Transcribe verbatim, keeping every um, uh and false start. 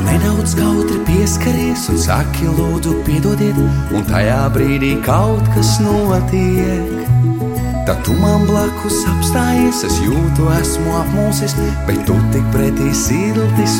nedaudz kautri pieskaries un saki lūdzu piedodiet, un tajā brīdī kaut kas notiek. Tad tu man blakus apstājies, es jūtu, esmu apmūsis, bet tu tik pretī silti